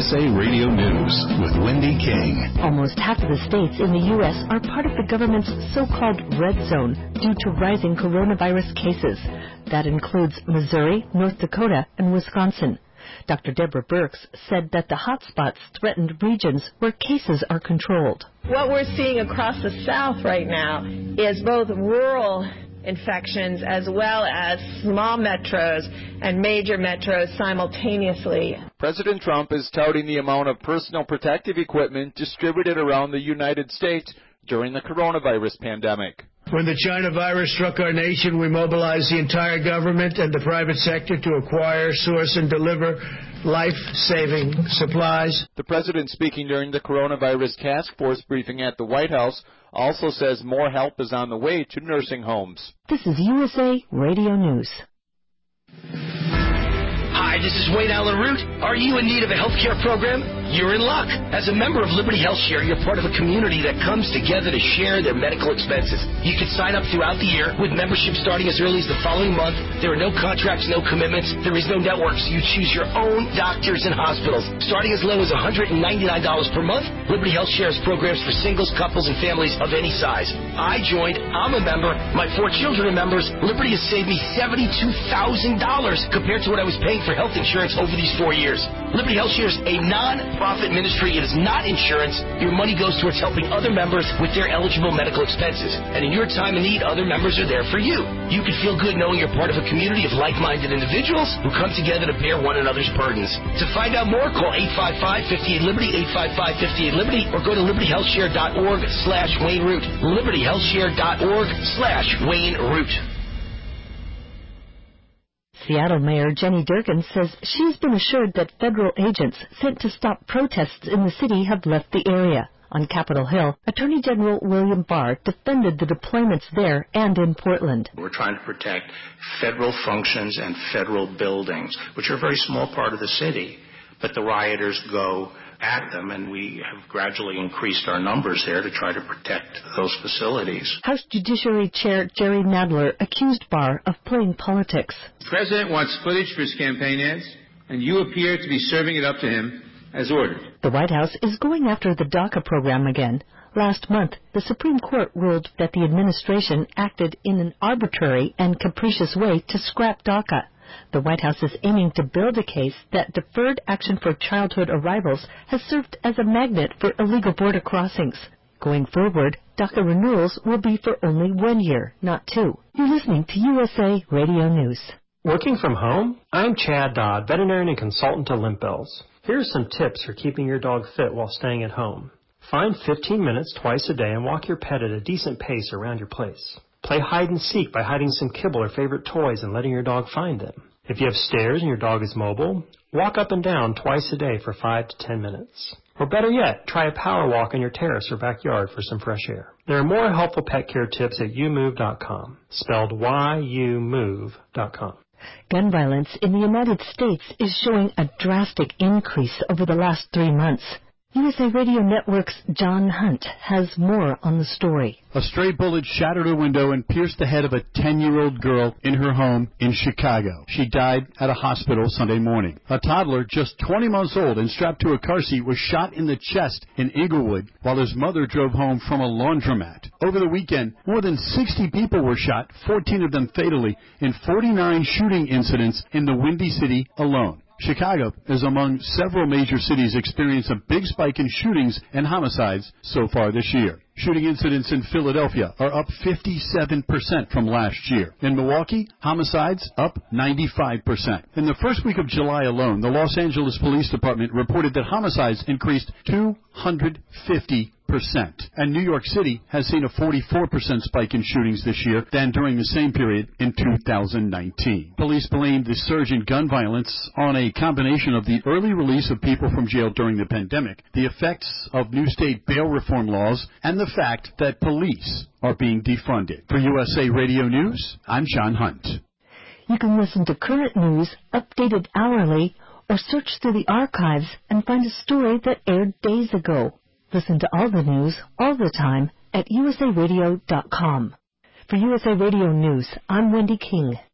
USA Radio News with Wendy King. Almost half of the states in the U.S. are part of the government's so-called red zone due to rising coronavirus cases. That includes Missouri, North Dakota, and Wisconsin. Dr. Deborah Birx said that the hotspots threatened regions where cases are controlled. What we're seeing across the South right now is both rural infections as well as small metros and major metros simultaneously. President Trump is touting the amount of personal protective equipment distributed around the United States during the coronavirus pandemic. When the China virus struck our nation, we mobilized the entire government and the private sector to acquire, source, and deliver life-saving supplies. The president, speaking during the coronavirus task force briefing at the White House, also says more help is on the way to nursing homes. This is USA Radio News. Hi, this is Wayne Allen Root. Are you in need of a health care program? You're in luck. As a member of Liberty Health Share, you're part of a community that comes together to share their medical expenses. You can sign up throughout the year with membership starting as early as the following month. There are no contracts, no commitments. There is no network, so you choose your own doctors and hospitals. Starting as low as $199 per month, Liberty Health Share has programs for singles, couples, and families of any size. I joined. I'm a member. My 4 children are members. Liberty has saved me $72,000 compared to what I was paying for health insurance over these 4 years. Liberty Health Share is a non-profit ministry. It is not insurance. Your money goes towards helping other members with their eligible medical expenses. And in your time of need, other members are there for you. You can feel good knowing you're part of a community of like-minded individuals who come together to bear one another's burdens. To find out more, call 855-58-LIBERTY, 855-58-LIBERTY, or go to libertyhealthshare.org/Wayne Root. libertyhealthshare.org/Wayne Root. Seattle Mayor Jenny Durkan says she's been assured that federal agents sent to stop protests in the city have left the area. On Capitol Hill, Attorney General William Barr defended the deployments there and in Portland. We're trying to protect federal functions and federal buildings, which are a very small part of the city, but the rioters go at them, and we have gradually increased our numbers there to try to protect those facilities. House Judiciary Chair Jerry Nadler accused Barr of playing politics. The president wants footage for his campaign ads, and you appear to be serving it up to him as ordered. The White House is going after the DACA program again. Last month, the Supreme Court ruled that the administration acted in an arbitrary and capricious way to scrap DACA. The White House is aiming to build a case that deferred action for childhood arrivals has served as a magnet for illegal border crossings. Going forward, DACA renewals will be for only 1 year, not 2. You're listening to USA Radio News. Working from home? I'm Chad Dodd, veterinarian and consultant to Limp Bells. Here are some tips for keeping your dog fit while staying at home. Find 15 minutes twice a day and walk your pet at a decent pace around your place. Play hide and seek by hiding some kibble or favorite toys and letting your dog find them. If you have stairs and your dog is mobile, walk up and down twice a day for 5 to 10 minutes. Or better yet, try a power walk in your terrace or backyard for some fresh air. There are more helpful pet care tips at youmove.com, spelled youmove.com. Gun violence in the United States is showing a drastic increase over the last 3 months. USA Radio Network's John Hunt has more on the story. A stray bullet shattered a window and pierced the head of a 10-year-old girl in her home in Chicago. She died at a hospital Sunday morning. A toddler, just 20 months old and strapped to a car seat, was shot in the chest in Inglewood while his mother drove home from a laundromat. Over the weekend, more than 60 people were shot, 14 of them fatally, in 49 shooting incidents in the Windy City alone. Chicago is among several major cities experiencing a big spike in shootings and homicides so far this year. Shooting incidents in Philadelphia are up 57% from last year. In Milwaukee, homicides up 95%. In the first week of July alone, the Los Angeles Police Department reported that homicides increased 250%. And New York City has seen a 44% spike in shootings this year than during the same period in 2019. Police blamed the surge in gun violence on a combination of the early release of people from jail during the pandemic, the effects of new state bail reform laws, and the fact that police are being defunded. For USA Radio News, I'm John Hunt. You can listen to current news, updated hourly, or search through the archives and find a story that aired days ago. Listen to all the news, all the time, at usaradio.com. For USA Radio News, I'm Wendy King.